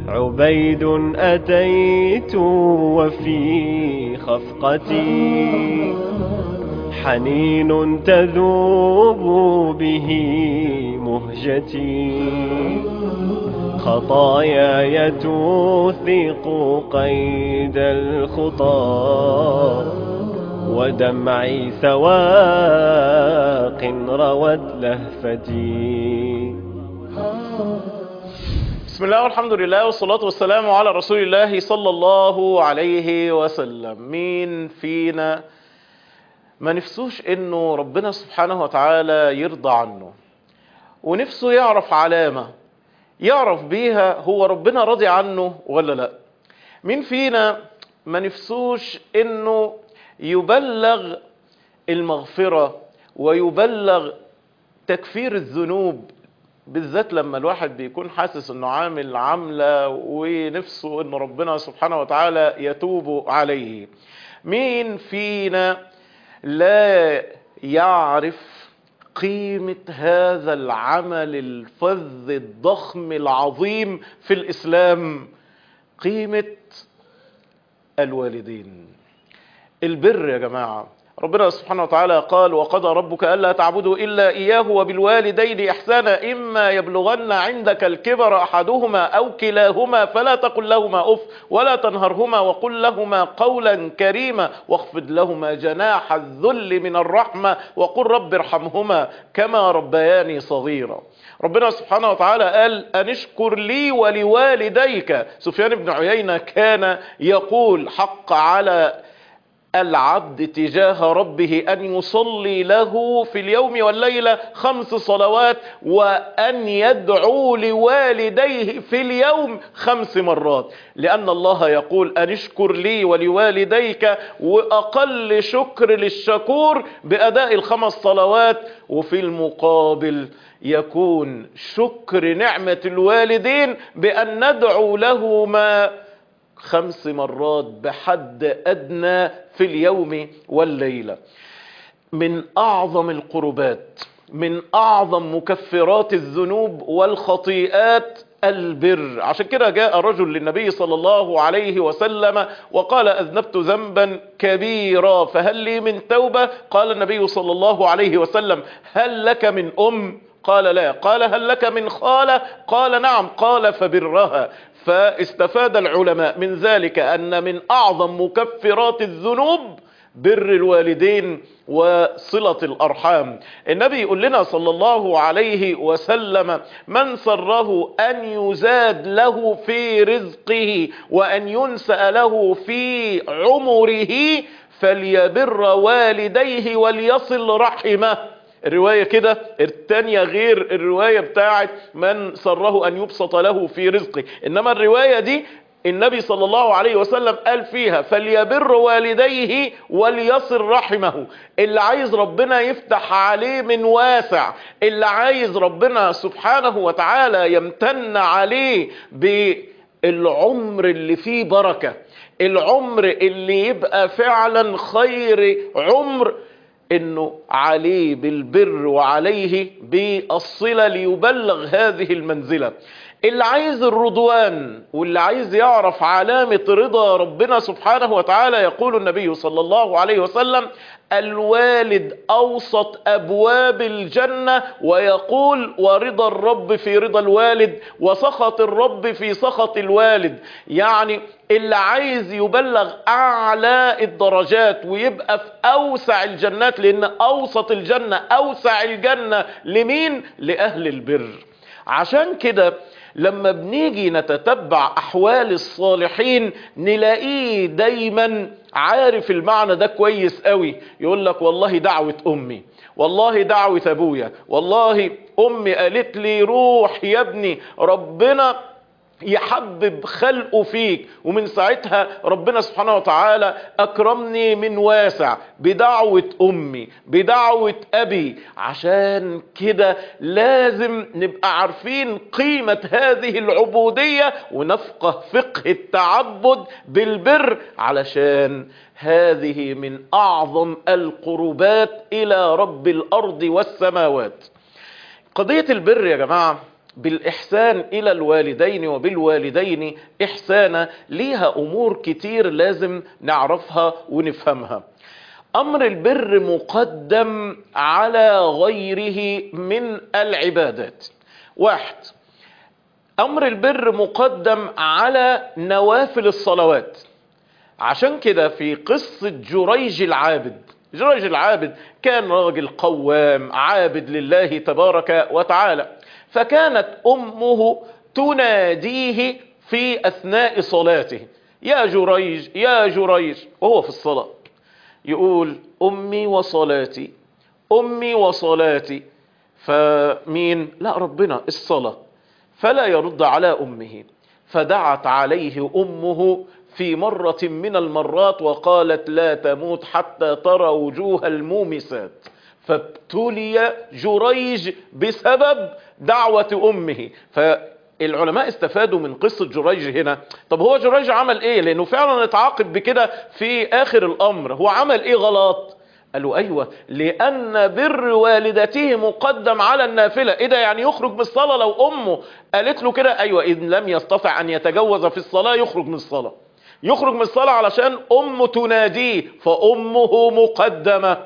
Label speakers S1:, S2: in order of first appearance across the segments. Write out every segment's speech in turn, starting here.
S1: عبيد أتيت وفي خفقتي حنين تذوب به مهجتي، خطاياي توثق قيد الخطى، ودمعي سواق روت لهفتي.
S2: بسم الله والحمد لله والصلاة والسلام على رسول الله صلى الله عليه وسلم. مين فينا ما نفسوش انه ربنا سبحانه وتعالى يرضى عنه، ونفسه يعرف علامة يعرف بيها هو ربنا راضي عنه ولا لا؟ مين فينا ما نفسوش انه يبلغ المغفرة ويبلغ تكفير الذنوب، بالذات لما الواحد بيكون حاسس انه عامل عملة ونفسه ان ربنا سبحانه وتعالى يتوب عليه؟ مين فينا لا يعرف قيمة هذا العمل الفذ الضخم العظيم في الإسلام؟ قيمة الوالدين، البر يا جماعة. ربنا سبحانه وتعالى قال: وقضى ربك ألا تعبدوا إلا إياه وبالوالدين إحسانا إما يبلغن عندك الكبر أحدهما أو كلاهما فلا تقل لهما أف ولا تنهرهما وقل لهما قولا كريما واخفض لهما جناح الذل من الرحمة وقل رب ارحمهما كما ربياني صغيرا. ربنا سبحانه وتعالى قال: أن اشكر لي ولوالديك. سفيان بن عيينة كان يقول: حق على العبد تجاه ربه أن يصلي له في اليوم والليلة 5 صلوات، وأن يدعو لوالديه في اليوم 5 مرات، لأن الله يقول: أن اشكر لي ولوالديك، وأقل شكر للشكور بأداء ال5 صلوات، وفي المقابل يكون شكر نعمة الوالدين بأن ندعو لهما 5 مرات بحد أدنى في اليوم والليلة. من أعظم القربات، من أعظم مكفرات الذنوب والخطيئات البر. عشان كده جاء رجل للنبي صلى الله عليه وسلم وقال: أذنبت ذنبا كبيرا فهل لي من توبة؟ قال النبي صلى الله عليه وسلم: هل لك من أم؟ قال: لا. قال: هل لك من خالة؟ قال: نعم. قال: فبرها. فاستفاد العلماء من ذلك أن من أعظم مكفرات الذنوب بر الوالدين وصلة الأرحام. النبي يقول لنا صلى الله عليه وسلم: من سره أن يزاد له في رزقه وأن ينسأ له في عمره فليبر والديه وليصل رحمه. الرواية كده، التانية غير الرواية بتاعت من سره أن يبسط له في رزقه. إنما الرواية دي النبي صلى الله عليه وسلم قال فيها: فليبر والديه وليصل رحمه. اللي عايز ربنا يفتح عليه من واسع، اللي عايز ربنا سبحانه وتعالى يمتن عليه بالعمر اللي فيه بركة، العمر اللي يبقى فعلا خير عمر، انه عليه بالبر وعليه بالصلة ليبلغ هذه المنزلة. اللي عايز الرضوان واللي عايز يعرف علامة رضا ربنا سبحانه وتعالى، يقول النبي صلى الله عليه وسلم: الوالد أوسط أبواب الجنة، ويقول: ورضا الرب في رضا الوالد وسخط الرب في سخط الوالد. يعني اللي عايز يبلغ أعلى الدرجات ويبقى في أوسع الجنات، لأن أوسط الجنة أوسع الجنة لمين؟ لأهل البر. عشان كده لما بنيجي نتتبع أحوال الصالحين نلاقيه دايما عارف المعنى ده كويس قوي. يقول لك: والله دعوة أمي، والله دعوة أبويا، والله أمي قالت لي روح يا ابني ربنا يحبب خلقه فيك، ومن ساعتها ربنا سبحانه وتعالى أكرمني من واسع بدعوة أمي بدعوة أبي. عشان كده لازم نبقى عارفين قيمة هذه العبودية ونفقه فقه التعبد بالبر، علشان هذه من أعظم القربات إلى رب الأرض والسماوات. قضية البر يا جماعة بالإحسان إلى الوالدين وبالوالدين إحسانا ليها أمور كتير لازم نعرفها ونفهمها. أمر البر مقدم على غيره من العبادات. واحد، أمر البر مقدم على نوافل الصلوات. عشان كده في قصة جريج العابد، جريج العابد كان راجل قوام عابد لله تبارك وتعالى، فكانت أمه تناديه في أثناء صلاته: يا جريج يا جريج، وهو في الصلاة يقول: أمي وصلاتي أمي وصلاتي. فمين؟ لا، ربنا، الصلاة. فلا يرد على أمه، فدعت عليه أمه في مرة من المرات وقالت: لا تموت حتى ترى وجوه المومسات. فابتلي جريج بسبب دعوة أمه. فالعلماء استفادوا من قصة جريج هنا. طب هو جريج عمل ايه؟ لانه فعلا اتعاقب بكده في اخر الامر. هو عمل ايه غلط؟ قالوا: ايوه، لان بر والدته مقدم على النافله. ايه ده؟ يعني يخرج من الصلاه لو امه قالت له كده؟ ايوه، ان لم يستطع ان يتجوز في الصلاه يخرج من الصلاه، يخرج من الصلاه علشان امه تناديه، فامه مقدمه.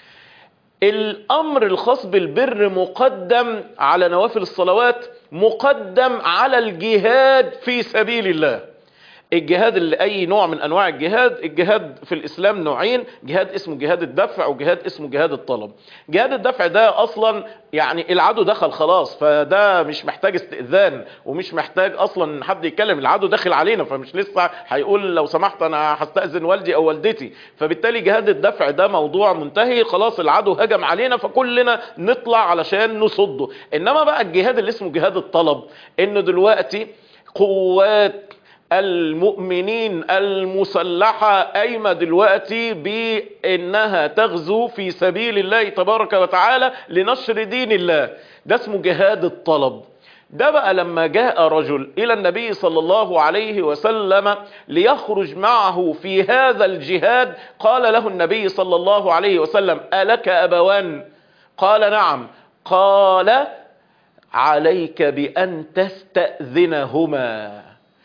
S2: الامر الخاص بالبر مقدم على نوافل الصلوات، مقدم على الجهاد في سبيل الله. الجهاد، اللي اي نوع من انواع الجهاد. الجهاد في الاسلام نوعين: جهاد اسمه جهاد الدفع، وجهاد اسمه جهاد الطلب. جهاد الدفع ده اصلا يعني العدو دخل خلاص، فده مش محتاج استئذان ومش محتاج اصلا ان حد يتكلم. العدو داخل علينا، فمش لسه هيقول لو سمحت انا هستأذن والدي او والدتي. فبالتالي جهاد الدفع ده موضوع منتهي خلاص، العدو هجم علينا فكلنا نطلع علشان نصده. انما بقى الجهاد اللي اسمه جهاد الطلب، انه دلوقتي قوات المؤمنين المسلحة قايمة دلوقتي بانها تغزو في سبيل الله تبارك وتعالى لنشر دين الله. ده اسمه جهاد الطلب. ده بقى لما جاء رجل الى النبي صلى الله عليه وسلم ليخرج معه في هذا الجهاد، قال له النبي صلى الله عليه وسلم: ألك أبوان؟ قال: نعم. قال: عليك بأن تستأذنهما.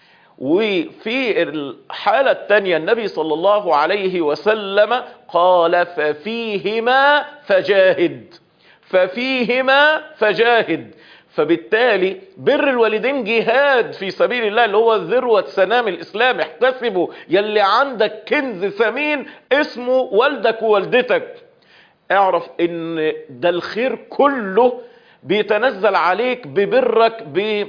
S2: وفي الحالة الثانية النبي صلى الله عليه وسلم قال: ففيهما فجاهد، ففيهما فجاهد. فبالتالي بر الوالدين جهاد في سبيل الله، اللي هو ذروة سنام الإسلام. احتسبوا يلي عندك كنز ثمين اسمه والدك ووالدتك. اعرف ان ده الخير كله بيتنزل عليك ببرك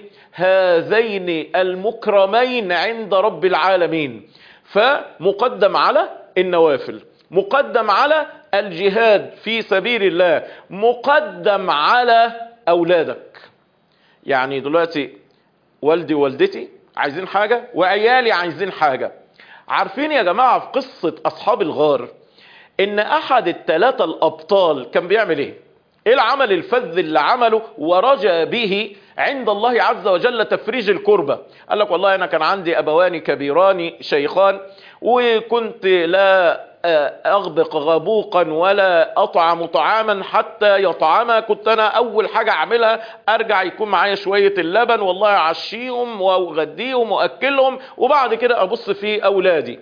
S2: بهذين المكرمين عند رب العالمين. فمقدم على النوافل، مقدم على الجهاد في سبيل الله، مقدم على أولادك. يعني دلوقتي والدي ووالدتي عايزين حاجة وعيالي عايزين حاجة. عارفين يا جماعة في قصة أصحاب الغار ان احد الثلاثة الابطال كان بيعمل ايه؟ ايه العمل الفذ اللي عمله ورجى به عند الله عز وجل تفريج الكربة؟ قال لك: والله انا كان عندي ابوان كبيران شيخان، وكنت لا اغبق غبوقا ولا اطعم طعاما حتى يطعما. كنت انا اول حاجة اعملها ارجع يكون معايا شوية اللبن، والله اعشيهم واغديهم واكلهم، وبعد كده ابص في اولادي.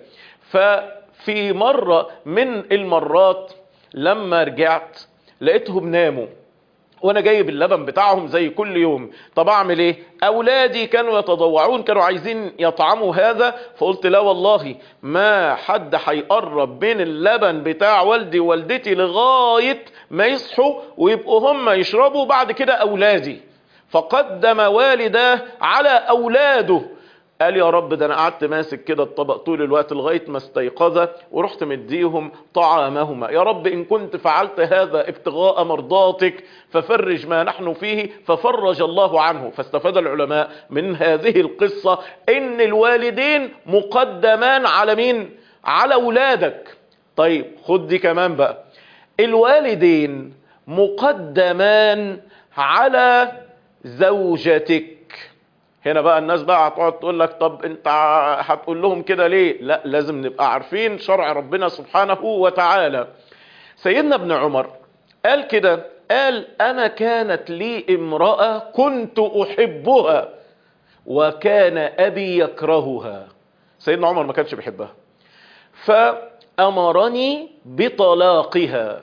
S2: في مرة من المرات لما رجعت لقيتهم ناموا وانا جايب اللبن بتاعهم زي كل يوم. طب اعمل ايه؟ اولادي كانوا يتضوعون، كانوا عايزين يطعموا هذا. فقلت: لا والله ما حد هيقرب بين اللبن بتاع والدي ووالدتي لغاية ما يصحوا ويبقوا هم يشربوا، بعد كده اولادي. فقدم والداه على اولاده. قال: يا رب، ده انا قعدت ماسك كده الطبق طول الوقت لغاية ما استيقظ ورحت مديهم طعامهما. يا رب ان كنت فعلت هذا ابتغاء مرضاتك ففرج ما نحن فيه، ففرج الله عنه. فاستفاد العلماء من هذه القصة ان الوالدين مقدمان على مين؟ على اولادك. طيب خد دي كمان بقى: الوالدين مقدمان على زوجتك. هنا بقى الناس بقى هتقعد تقول لك: طب انت هتقول لهم كده ليه؟ لا، لازم نبقى عارفين شرع ربنا سبحانه وتعالى. سيدنا ابن عمر قال كده قال أنا كانت لي امرأة كنت أحبها وكان أبي يكرهها. سيدنا عمر ما كانش بيحبها، فأمرني بطلاقها.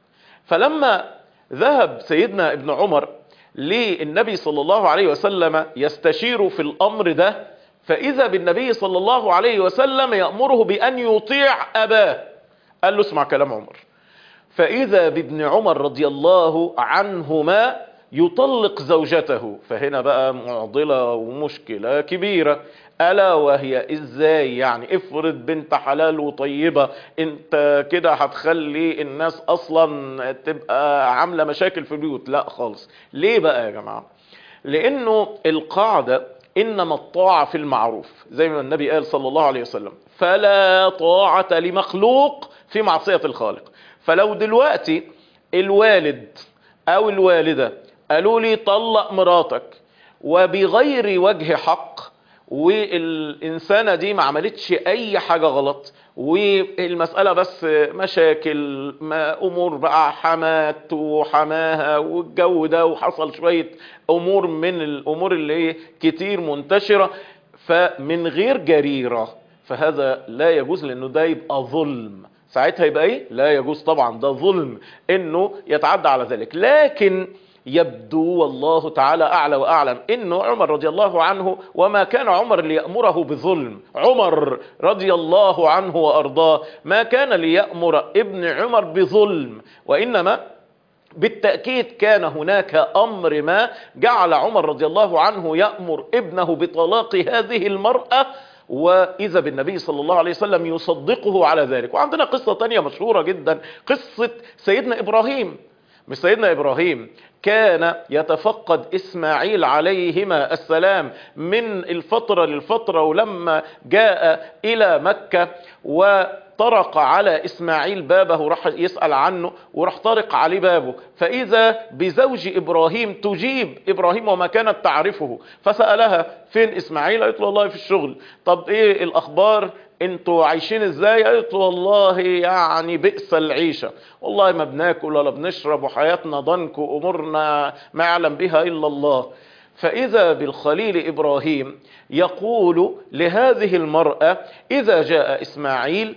S2: فلما ذهب سيدنا ابن عمر للنبي صلى الله عليه وسلم يستشير في الأمر ده، فإذا بالنبي صلى الله عليه وسلم يأمره بأن يطيع أباه. قال له اسمع كلام عمر. فإذا بابن عمر رضي الله عنهما يطلق زوجته. فهنا بقى معضلة ومشكلة كبيرة، ألا وهي إزاي يعني؟ افرض بنت حلال وطيبة، انت كده هتخلي الناس أصلا تبقى عاملة مشاكل في البيوت. لا خالص. ليه بقى يا جماعة؟ لأنه القاعدة إنما الطاعة في المعروف، زي ما النبي قال صلى الله عليه وسلم فلا طاعة لمخلوق في معصية الخالق. فلو دلوقتي الوالد أو الوالدة قالوا لي طلق مراتك وبغير وجه حق، والإنسانة دي ما عملتش أي حاجة غلط، والمسألة بس مشاكل، أمور بقى حمات وحماها والجو ده، وحصل شوية أمور من الأمور اللي كتير منتشرة، فمن غير جريرة، فهذا لا يجوز، لأنه ده يبقى ظلم. ساعتها يبقى ايه؟ لا يجوز طبعا، ده ظلم انه يتعدى على ذلك. لكن يبدو والله تعالى اعلى واعلم انه عمر رضي الله عنه، وما كان عمر ليأمره بظلم، عمر رضي الله عنه وارضاه ما كان ليأمر ابن عمر بظلم، وانما بالتأكيد كان هناك امر ما جعل عمر رضي الله عنه يأمر ابنه بطلاق هذه المرأة، وإذا بالنبي صلى الله عليه وسلم يصدقه على ذلك. وعندنا قصة تانية مشهورة جدا، قصة سيدنا إبراهيم. مش سيدنا إبراهيم كان يتفقد إسماعيل عليهما السلام من الفترة للفترة، ولما جاء إلى مكة وطرق على إسماعيل بابه، راح يسأل عنه وراح طرق عليه بابه، فإذا بزوج إبراهيم تجيب إبراهيم وما كانت تعرفه، فسألها فين إسماعيل؟ قالت له والله في الشغل. طب إيه الأخبار؟ انتوا عايشين ازاي؟ قالت والله يعني بئس العيشة، والله ما بناكل ولا بنشرب وحياتنا ضنك وامورنا ما يعلم بها الا الله. فاذا بالخليل ابراهيم يقول لهذه المرأة اذا جاء اسماعيل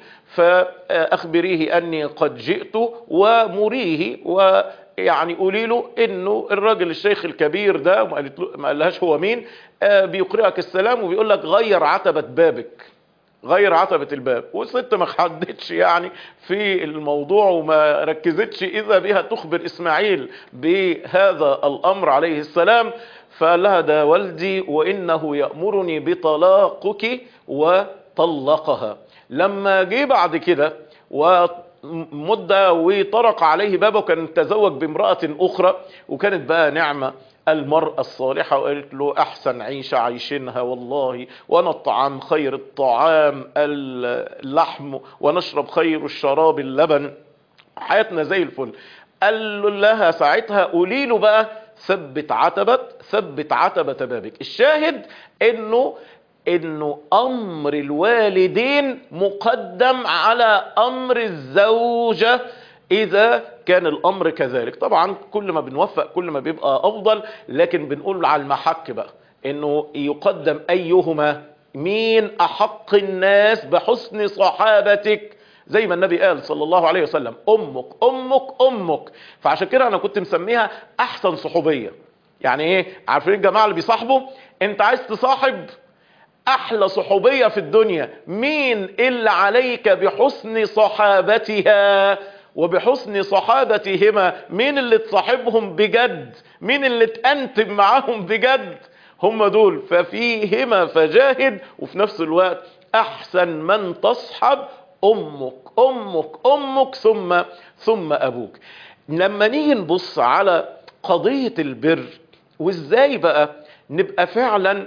S2: فاخبريه اني قد جئت ومريه، ويعني قولي له انه الراجل الشيخ الكبير ده، ما قالهاش هو مين، بيقرئك السلام وبيقول لك غير عتبة بابك، غير عتبة الباب. والست ما حدتش يعني في الموضوع وما ركزتش، إذا بها تخبر إسماعيل بهذا الأمر عليه السلام، فقال لها ده والدي وإنه يأمرني بطلاقك، وطلقها. لما جه بعد كده ومدة وطرق عليه بابه، كان تزوج بامرأة أخرى، وكانت بقى نعمة المرأة الصالحة، وقالت له أحسن عيشة عايشينها والله، وانا الطعام خير الطعام اللحم، ونشرب خير الشراب اللبن، حياتنا زي الفل. قال لها ساعتها قولي له بقى ثبت عتبة بابك. الشاهد انه امر الوالدين مقدم على امر الزوجة اذا كان الامر كذلك. طبعا كل ما بنوفق كل ما بيبقى افضل، لكن بنقول على المحك بقى انه يقدم ايهما، مين احق الناس بحسن صحابتك، زي ما النبي قال صلى الله عليه وسلم امك امك امك. فعشان كده انا كنت مسميها احسن صحوبية. يعني ايه؟ عارفين الجماعة اللي بيصاحبوا، انت عايز تصاحب احلى صحوبية في الدنيا، مين اللي عليك بحسن صحابتها وبحسن صحابتهما، مين اللي تصاحبهم بجد، مين اللي تأنتم معاهم بجد، هم دول. ففيهما فجاهد، وفي نفس الوقت احسن من تصحب امك امك امك ثم ابوك. لما نيجي نبص على قضية البر، وازاي بقى نبقى فعلا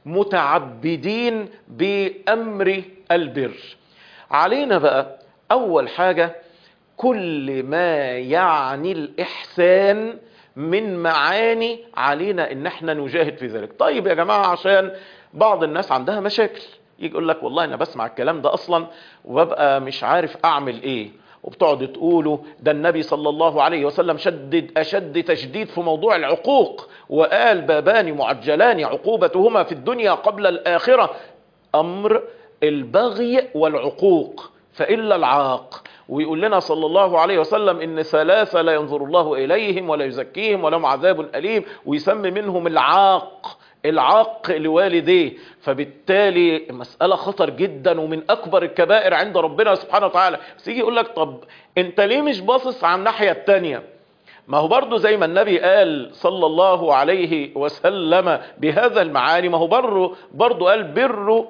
S2: متعبدين بأمر البر، علينا بقى أول حاجة كل ما يعني الإحسان من معاني، علينا إن احنا نجاهد في ذلك. طيب يا جماعة، عشان بعض الناس عندها مشاكل، يجي يقول لك والله أنا بسمع الكلام ده أصلا وببقى مش عارف أعمل إيه، وبتقعد تقولوا ده النبي صلى الله عليه وسلم أشد تشديد في موضوع العقوق، وقال بابان معجلان عقوبتهما في الدنيا قبل الآخرة، أمر البغي والعقوق فإلا العاق. ويقول لنا صلى الله عليه وسلم إن ثلاثة لا ينظر الله إليهم ولا يزكيهم ولهم عذاب أليم، ويسمي منهم العاق لوالديه. فبالتالي مسألة خطر جدا ومن أكبر الكبائر عند ربنا سبحانه وتعالى. بس يجي يقول لك طب أنت ليه مش باصص على الناحية التانية؟ ما هو برضو زي ما النبي قال صلى الله عليه وسلم بهذا المعاني، ما هو برضو قال بروا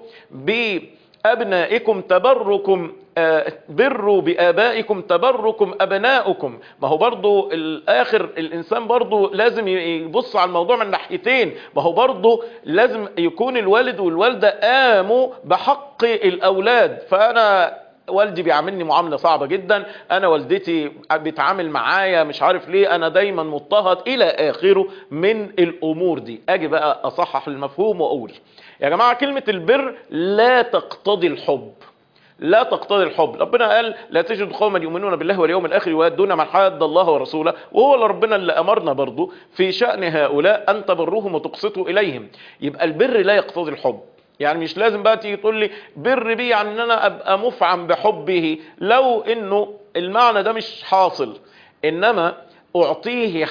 S2: بأبنائكم تبركم، بروا بآبائكم تبركم أبناؤكم. ما هو برضو الآخر الإنسان برضو لازم يبص على الموضوع من ناحيتين. ما هو برضو لازم يكون الوالد والوالدة قاموا بحق الأولاد. فأنا والدي بيعاملني معاملة صعبة جدا، انا والدتي بتعامل معايا مش عارف ليه، انا دايما مضطهد الى اخره من الامور دي. اجي بقى اصحح المفهوم واقول يا جماعة كلمة البر لا تقتضي الحب، لا تقتضي الحب. ربنا قال لا تجد قوما يؤمنون بالله واليوم الاخر يوادون من حاد الله ورسوله، وهو اللي ربنا اللي امرنا برضو في شأن هؤلاء ان تبروهم وتقسطوا اليهم. يبقى البر لا يقتضي الحب. يعني مش لازم بقى تيجي تقول لي بر بيه يعني ان انا ابقى مفعم بحبه، لو انه المعنى ده مش حاصل، انما اعطيه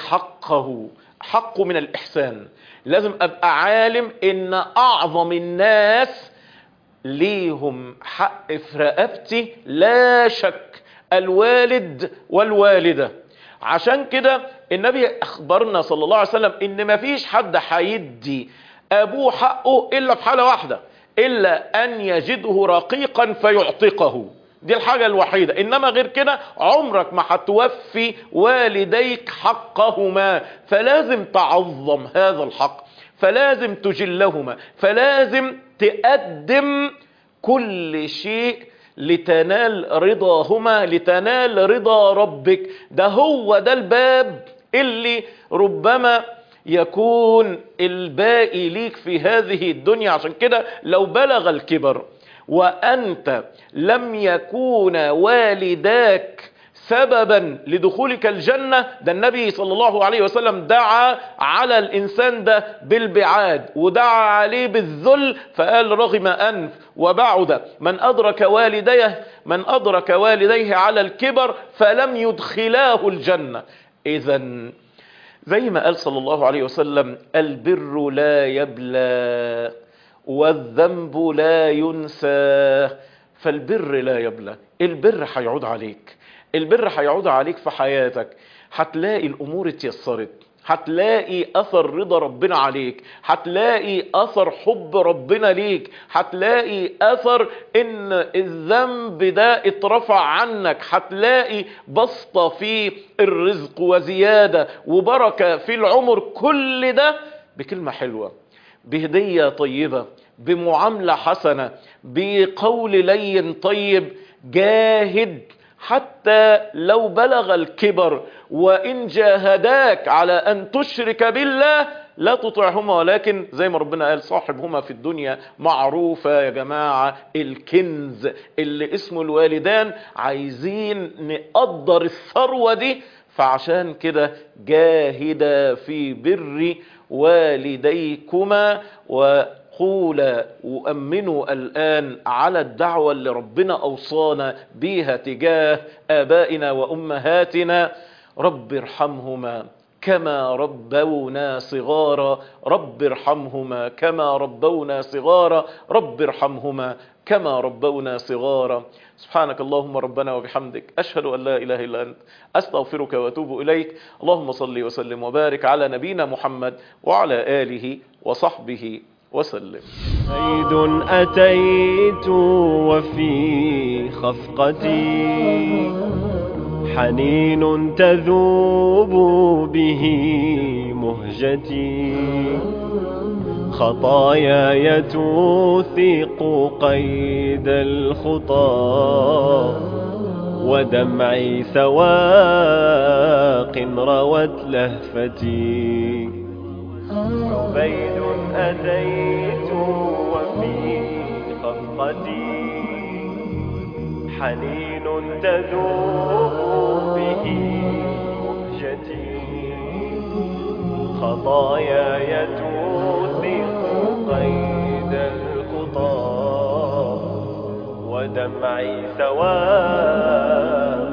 S2: حقه من الاحسان. لازم ابقى عالم ان اعظم الناس ليهم حق في رقبتي لا شك الوالد والوالدة. عشان كده النبي اخبرنا صلى الله عليه وسلم ان مفيش حد هيدي ابوه حقه الا في حالة واحدة، الا ان يجده رقيقا فيعتقه. دي الحاجة الوحيدة، انما غير كده عمرك ما هتوفي والديك حقهما. فلازم تعظم هذا الحق، فلازم تجلهما، فلازم تقدم كل شيء لتنال رضاهما، لتنال رضا ربك. ده هو ده الباب اللي ربما يكون الباقي ليك في هذه الدنيا. عشان كده لو بلغ الكبر وأنت لم يكون والداك سببا لدخولك الجنة، ده النبي صلى الله عليه وسلم دعا على الإنسان ده بالبعاد ودعا عليه بالذل، فقال رغم أنف وبعد من أدرك والديه على الكبر فلم يدخلاه الجنة. إذن زي ما قال صلى الله عليه وسلم البر لا يبلى والذنب لا ينسى. فالبر لا يبلى، البر هيعود عليك، البر هيعود عليك في حياتك. هتلاقي الامور اتيسرت، هتلاقي اثر رضا ربنا عليك، هتلاقي اثر حب ربنا ليك، هتلاقي اثر ان الذنب ده اترفع عنك، هتلاقي بسطة في الرزق وزيادة وبركة في العمر. كل ده بكلمة حلوة، بهدية طيبة، بمعاملة حسنة، بقول لين طيب. جاهد حتى لو بلغ الكبر، وإن جاهداك على أن تشرك بالله لا تطعهما، ولكن زي ما ربنا قال صاحبهما في الدنيا معروفة. يا جماعة الكنز اللي اسمه الوالدان عايزين نقدر الثروة دي. فعشان كده جاهدا في بر والديكما وقولا وأمنوا الآن على الدعوة اللي ربنا أوصانا بيها تجاه آبائنا وأمهاتنا. رب ارحمهما كما ربونا صغارا، رب ارحمهما كما ربونا صغارا، رب ارحمهما كما ربونا صغارا. سبحانك اللهم ربنا وبحمدك، أشهد أن لا إله إلا أنت، أستغفرك وأتوب إليك. اللهم صل وسلم وبارك على نبينا محمد وعلى آله وصحبه وسلم.
S1: عيد أتيت وفي خفقتي حنين تذوب به مهجتي، خطاياي توثق قيد الخطى ودمعي سواق روت لهفتي. عبيد أتيت وفي خفقتي حنين تذوب به مهجتي خطاياي توثق قيد الخطى ودمعي سواد